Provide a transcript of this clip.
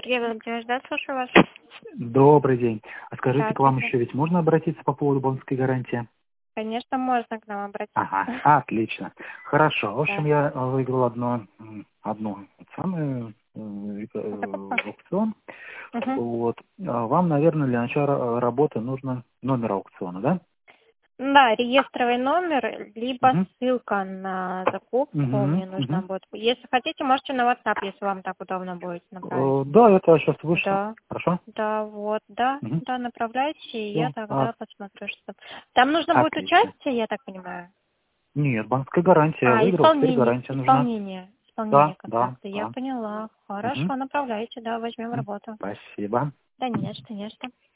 Сергей Валентинович, да, слушаю вас. Добрый день. А скажите, к вам Здравствуйте. еще ведь можно обратиться по поводу банковской гарантии? Конечно, можно к нам обратиться. Ага, отлично. Хорошо. В общем, Да. я выиграл одну самую Это как? аукцион. Мгм. Вот. Вам, наверное, для начала работы нужно номер аукциона, да? Да, реестровый номер, либо Угу. ссылка на закупку Угу. мне нужно будет. Если хотите, можете на WhatsApp, если вам так удобно будет направить. Да, это сейчас вышло. Да. Хорошо? Да, вот, да, Угу. да, направляйте, и я Все. тогда посмотрю, что там. Там нужно будет Отлично. участие, я так понимаю. Нет, банковская гарантия. Я выиграл, теперь гарантия нужна. Исполнение Да, да, контракта. Я да. поняла. Угу. Хорошо, направляйте, да, возьмем работу. Спасибо. Да нет, что, не что.